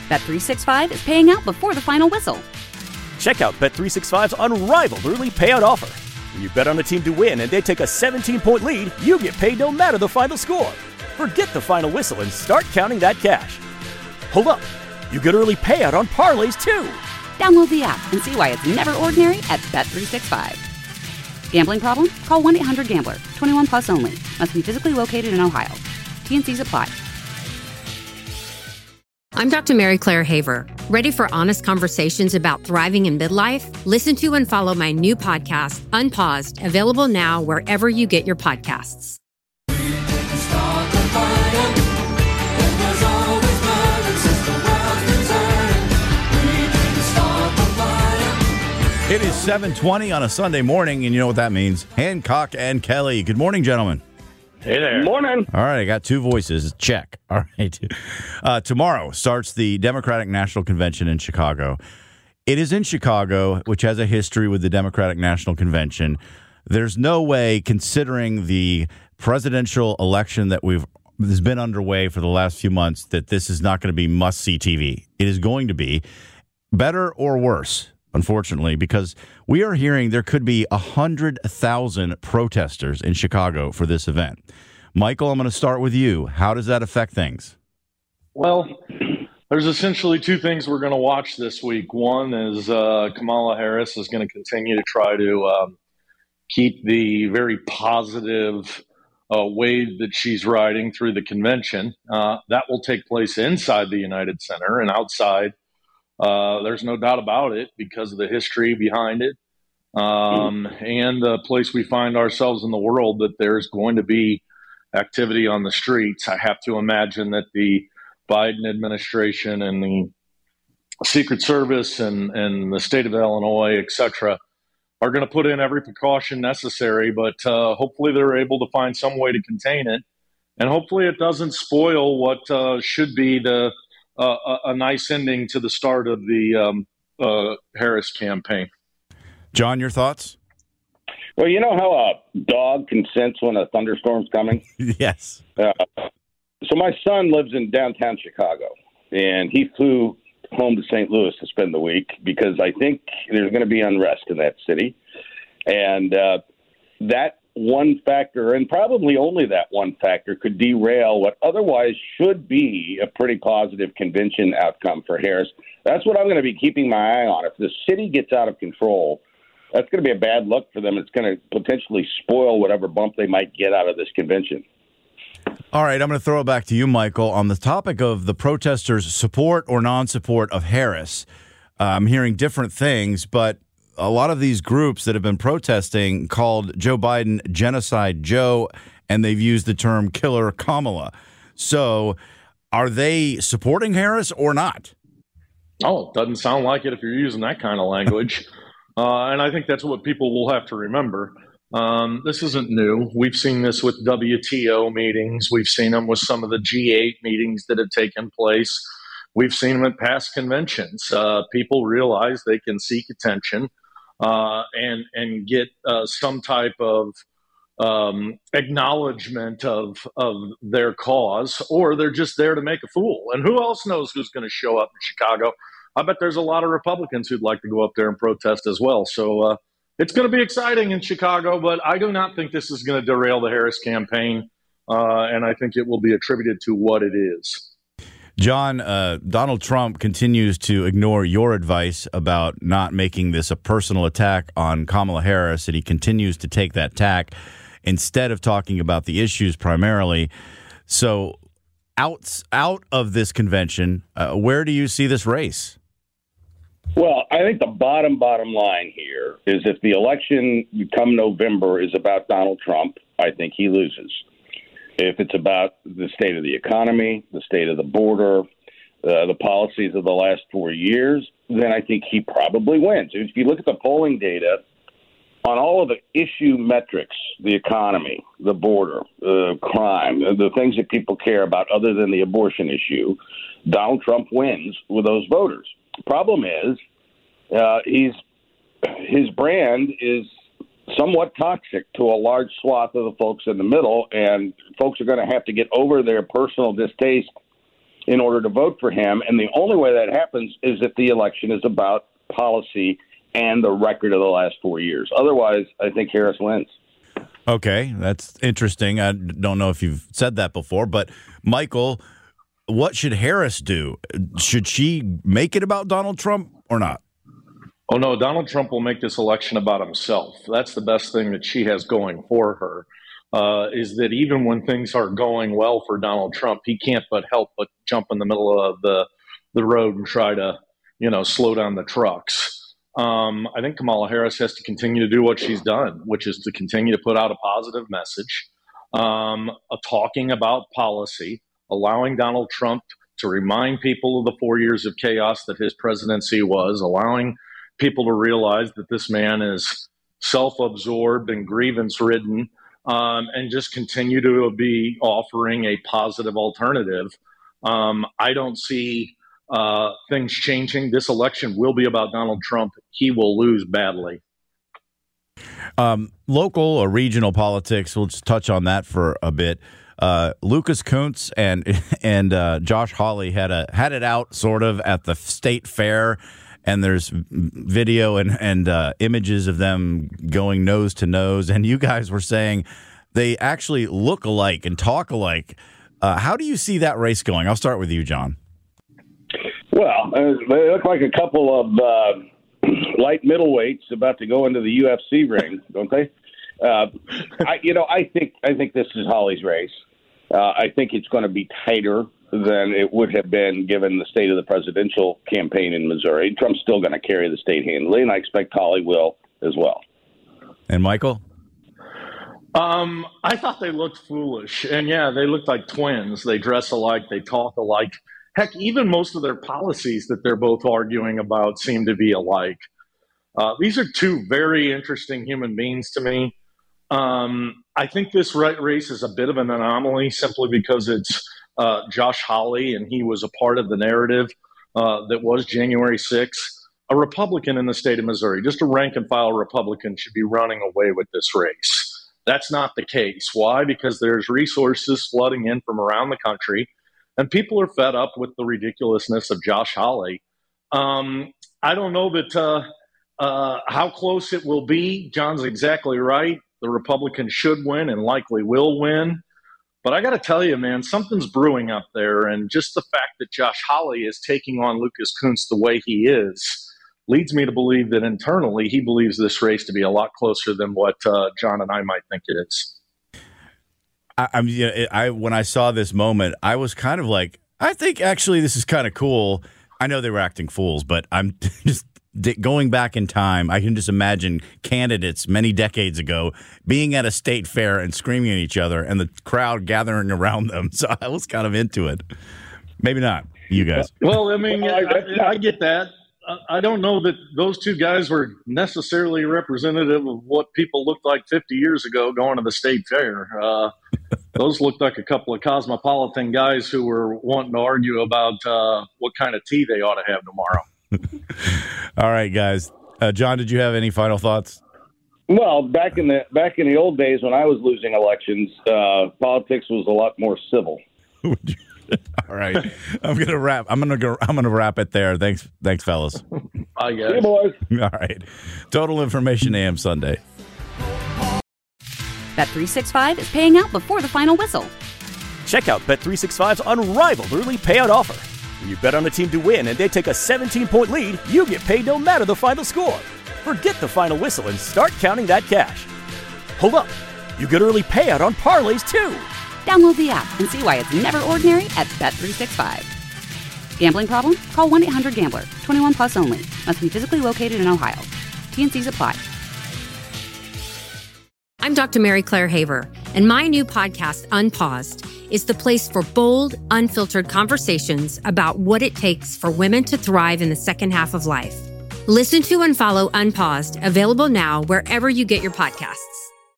Bet365 is paying out before the final whistle. Check out Bet365's unrivaled early payout offer. When you bet on a team to win and they take a 17-point lead, you get paid no matter the final score. Forget the final whistle and start counting that cash. Hold up. You get early payout on parlays, too. Download the app and see why it's never ordinary at Bet365. Gambling problem? Call 1-800-GAMBLER. 21 plus only. Must be physically located in Ohio. T&Cs apply. I'm Dr. Mary Claire Haver. Ready for honest conversations about thriving in midlife? Listen to and follow my new podcast, Unpaused, available now wherever you get your podcasts. It is 7:20 on a Sunday morning, and you know what that means. Hancock and Kelly. Good morning, gentlemen. Hey there. Morning. All right, I got two voices. Check. All right. Tomorrow starts the Democratic National Convention in Chicago. It is in Chicago, which has a history with the Democratic National Convention. There's no way, considering the presidential election that has been underway for the last few months, that this is not going to be must-see TV. It is going to be better or worse, unfortunately, because we are hearing there could be 100,000 protesters in Chicago for this event. Michael, I'm going to start with you. How does that affect things? Well, there's essentially two things we're going to watch this week. One is Kamala Harris is going to continue to try to keep the very positive wave that she's riding through the convention. That will take place inside the United Center, and outside, there's no doubt about it because of the history behind it and the place we find ourselves in the world, that there's going to be activity on the streets. I have to imagine that the Biden administration and the Secret Service and the state of Illinois, et cetera, are going to put in every precaution necessary, but hopefully they're able to find some way to contain it. And hopefully it doesn't spoil what should be a nice ending to the start of the Harris campaign. John, your thoughts? Well, you know how a dog can sense when a thunderstorm's coming? Yes. So my son lives in downtown Chicago, and he flew home to St. Louis to spend the week because I think there's going to be unrest in that city. And that one factor, and probably only that one factor, could derail what otherwise should be a pretty positive convention outcome for Harris. That's what I'm going to be keeping my eye on. If the city gets out of control, that's going to be a bad look for them. It's going to potentially spoil whatever bump they might get out of this convention. All right, I'm going to throw it back to you, Michael. On the topic of the protesters' support or non-support of Harris, I'm hearing different things, but a lot of these groups that have been protesting called Joe Biden Genocide Joe, and they've used the term Killer Kamala. So are they supporting Harris or not? Oh, it doesn't sound like it if you're using that kind of language. And I think that's what people will have to remember. This isn't new. We've seen this with WTO meetings. We've seen them with some of the G8 meetings that have taken place. We've seen them at past conventions. People realize they can seek attention and get some type of acknowledgement of their cause, or they're just there to make a fool. And who else knows who's going to show up in Chicago? I bet there's a lot of Republicans who'd like to go up there and protest as well. So it's going to be exciting in Chicago, but I do not think this is going to derail the Harris campaign, and I think it will be attributed to what it is. John, Donald Trump continues to ignore your advice about not making this a personal attack on Kamala Harris, and he continues to take that tack instead of talking about the issues primarily. So out of this convention, where do you see this race? Well, I think the bottom line here is if the election come November is about Donald Trump, I think he loses. If it's about the state of the economy, the state of the border, the policies of the last 4 years, then I think he probably wins. If you look at the polling data on all of the issue metrics, the economy, the border, crime, the things that people care about other than the abortion issue, Donald Trump wins with those voters. The problem is his brand is somewhat toxic to a large swath of the folks in the middle, and folks are going to have to get over their personal distaste in order to vote for him. And the only way that happens is if the election is about policy and the record of the last 4 years. Otherwise, I think Harris wins. Okay, that's interesting. I don't know if you've said that before, but Michael, what should Harris do? Should she make it about Donald Trump or not? Oh, no, Donald Trump will make this election about himself. That's the best thing that she has going for her, is that even when things are going well for Donald Trump, he can't help but jump in the middle of the road and try to, slow down the trucks. I think Kamala Harris has to continue to do what she's done, which is to continue to put out a positive message, talking about policy, allowing Donald Trump to remind people of the 4 years of chaos that his presidency was, allowing people to realize that this man is self-absorbed and grievance-ridden, and just continue to be offering a positive alternative. I don't see things changing. This election will be about Donald Trump. He will lose badly. Local or regional politics, we'll just touch on that for a bit. Lucas Kunce and Josh Hawley had it out sort of at the state fair, and there's video and images of them going nose to nose, and you guys were saying they actually look alike and talk alike. How do you see that race going? I'll start with you, John. Well, they look like a couple of light middleweights about to go into the UFC ring, don't they? I think this is Hawley's race. I think it's going to be tighter than it would have been given the state of the presidential campaign in Missouri. Trump's still going to carry the state handily, and I expect Hawley will as well. And Michael? I thought they looked foolish. And, yeah, they looked like twins. They dress alike. They talk alike. Heck, even most of their policies that they're both arguing about seem to be alike. These are two very interesting human beings to me. I think this race is a bit of an anomaly simply because it's Josh Hawley, and he was a part of the narrative that was January 6th. A Republican in the state of Missouri, just a rank-and-file Republican, should be running away with this race. That's not the case. Why? Because there's resources flooding in from around the country, and people are fed up with the ridiculousness of Josh Hawley. I don't know that how close it will be. John's exactly right. The Republicans should win and likely will win. But I got to tell you, man, something's brewing up there. And just the fact that Josh Hawley is taking on Lucas Kunce the way he is leads me to believe that internally he believes this race to be a lot closer than what John and I might think it is. When I saw this moment, I was kind of like, I think actually this is kind of cool. I know they were acting fools, but I'm just going back in time. I can just imagine candidates many decades ago being at a state fair and screaming at each other and the crowd gathering around them. So I was kind of into it. Maybe not, you guys. Well, I mean, I get that. I don't know that those two guys were necessarily representative of what people looked like 50 years ago going to the state fair. Those looked like a couple of cosmopolitan guys who were wanting to argue about what kind of tea they ought to have tomorrow. All right, guys. John, did you have any final thoughts? Well, back in the old days when I was losing elections, politics was a lot more civil. All right, I'm gonna wrap. I'm gonna wrap it there. Thanks, fellas. Bye, guys. Hey, boys. All right. Total Information AM Sunday. Bet365 is paying out before the final whistle. Check out Bet365's unrivaled early payout offer. When you bet on a team to win and they take a 17-point lead, you get paid no matter the final score. Forget the final whistle and start counting that cash. Hold up. You get early payout on parlays, too. Download the app and see why it's never ordinary at Bet365. Gambling problem? Call 1-800-GAMBLER. 21 plus only. Must be physically located in Ohio. T&Cs apply. I'm Dr. Mary Claire Haver, and my new podcast, Unpaused, is the place for bold, unfiltered conversations about what it takes for women to thrive in the second half of life. Listen to and follow Unpaused, available now wherever you get your podcasts.